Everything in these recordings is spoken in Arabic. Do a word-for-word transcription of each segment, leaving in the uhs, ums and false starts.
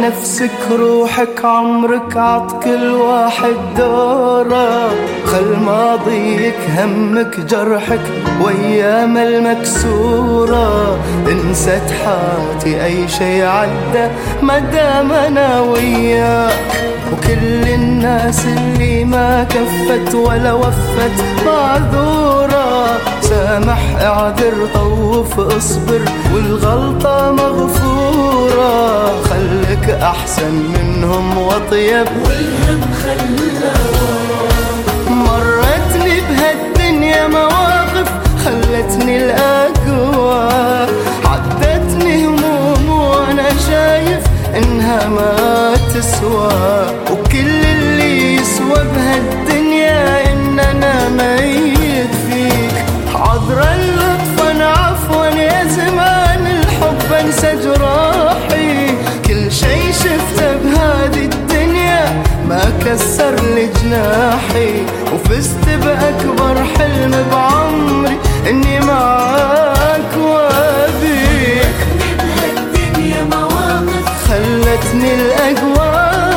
نفسك روحك عمرك عط كل واحد دوره. خل ماضيك همك جرحك وايام المكسورة. انست حاتي اي شي عدى مدام انا وياك. وكل الناس اللي ما كفت ولا وفت معذورة. سامح اعذر طوف اصبر والغلطة مغفورة. خلك احسن منهم واطيب والهم خلاك. مرتني بهالدنيا مواقف خلتني الأقوى. عدتني هموم وانا شايف انها ما تسوى. وكل اللي يسوى بهالدنيا ان انا ميت فيك. عذرا لطفا عفوا يا زمان الحب انسى جراحي. كل شي شفته بهذه الدنيا ما كسر لي جناحي. وفزت بأكبر حلم بعمري اني معاك وابيك. بهالدنيا مواقف خلتني الأقوى.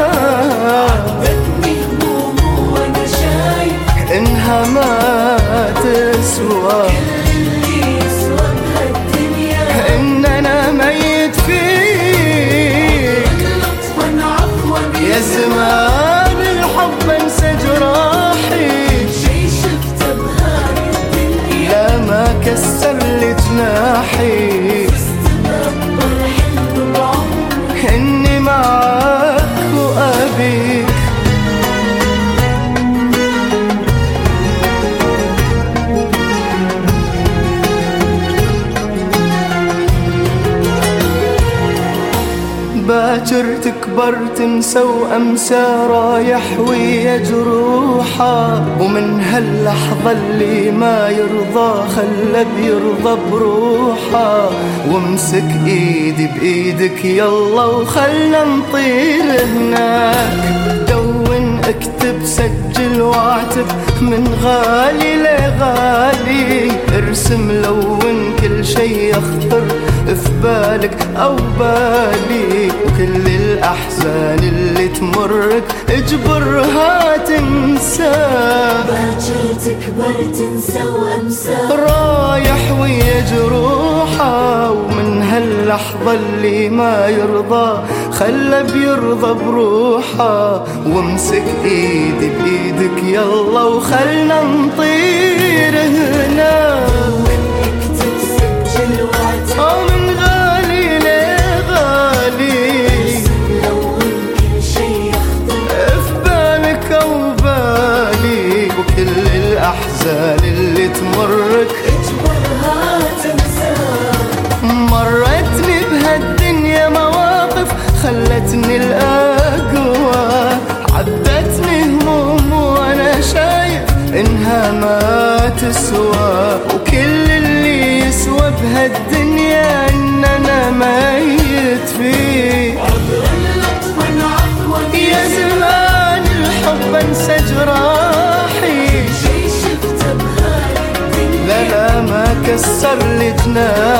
عدتني هموم وانا شايف انها ما تسوى. كل اللي يسوى بهالدنيا ان انا ميت فيك. لطفا عفوا يا زمان الحب انسى جراحي. شي شفته بهاي الدنيا لا ما كسر لي جناحي. فزت بأكبر حلم بعمري اني معاك وابيك. باكر تكبر تنسى وامسى رايح ويا جروحه. ومن هاللحظة اللي ما يرضى خلى بيرضى بروحه. وامسك ايدي بايدك يلا وخلنا نطير هناك. دون اكتب سجل واعتب من غالي لغالي. ارسم لون كل شي يخطر في بالك او بالي. وكل الاحزان اللي تمرك اجبرها تنسى. باكر تكبر تنسى وامسى رايح ويا جروحه. ومن هاللحظة اللي ما يرضى خلى بيرضى بروحه. وامسك ايدي بايدك يلا وخلنا نطير هناك. اكتب سجل واعتب أو من غالي لغالي. لون كل شي يخطر في بالك أو بالي. وكل الأحزان اللي تمرك اجبرها تنسى. مرتني بهالدنيا مواقف خلتني الأقوى. عدتني هموم وانا شايف انها ما تسوى. وكل اللي يسوى بهالدنيا ان انا ميت فيه. لطفا عفوا يا زمان الحب انسى جراحي. شي شفته بهاي الدنيا لا لا ما كسر لي جناحي.